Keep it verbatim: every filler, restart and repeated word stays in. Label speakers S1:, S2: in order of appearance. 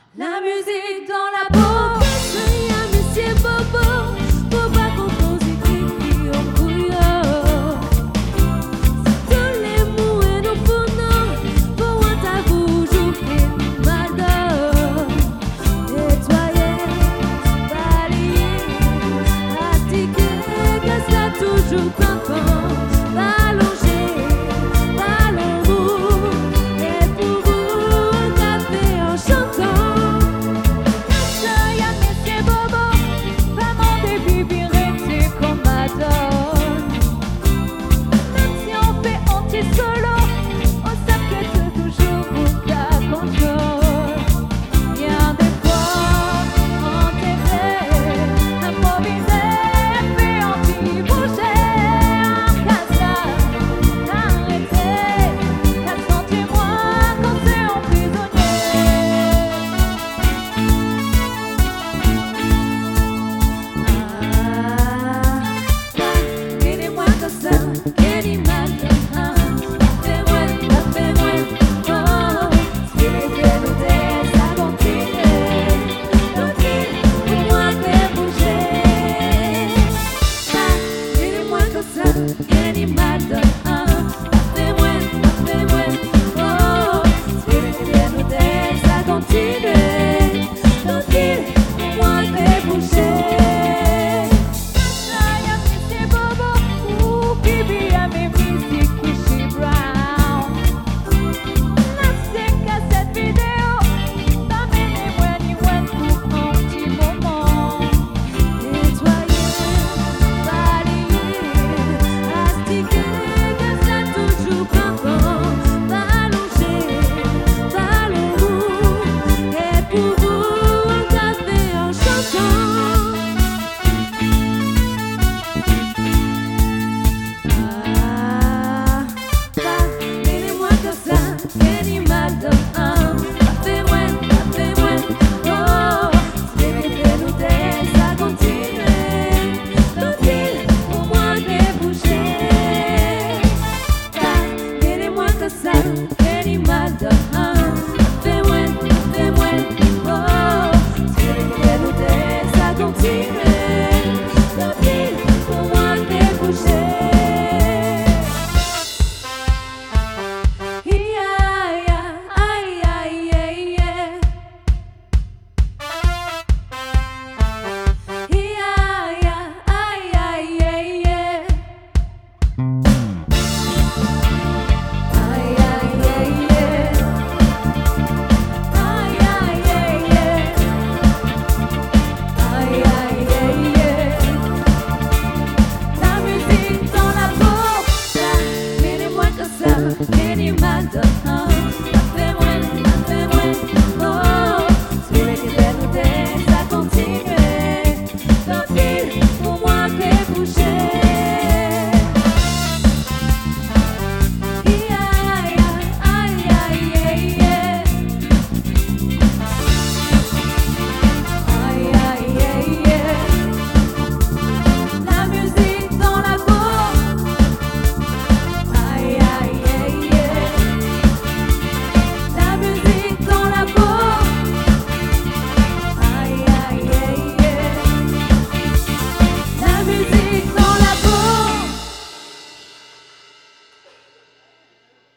S1: La musique dans la peau. Soy a Monsieur Bobo, faut pas qu'on pose des cris au couillon. Tous les mots et nos fourneaux, pour un tabou, jouer mal d'or. Nettoyer, balayer, pratiquer, que ça toujours pimpant. Allonger, ballon roux, et pour vous, un café en chantant. Soy a Monsieur Bobo, vraiment des bibirés, comme Madone. Même si on fait anti-solo, on s'inquiète toujours pour ta contrôle. Bien des fois, enterré, improvisé, fait anti-bouger. Un casse-tête, arrêté, qu'à sentir-moi quand c'est emprisonné. Ah, aidez-moi comme ça, quelle image, ah, fais-moi, fais-moi, oh, si les vérités, ça continue, continue, pour moi faire bouger. Ah, aidez-moi comme ça, quelle image, ah, fais-moi, fais-moi, oh, si les vérités, ça continue.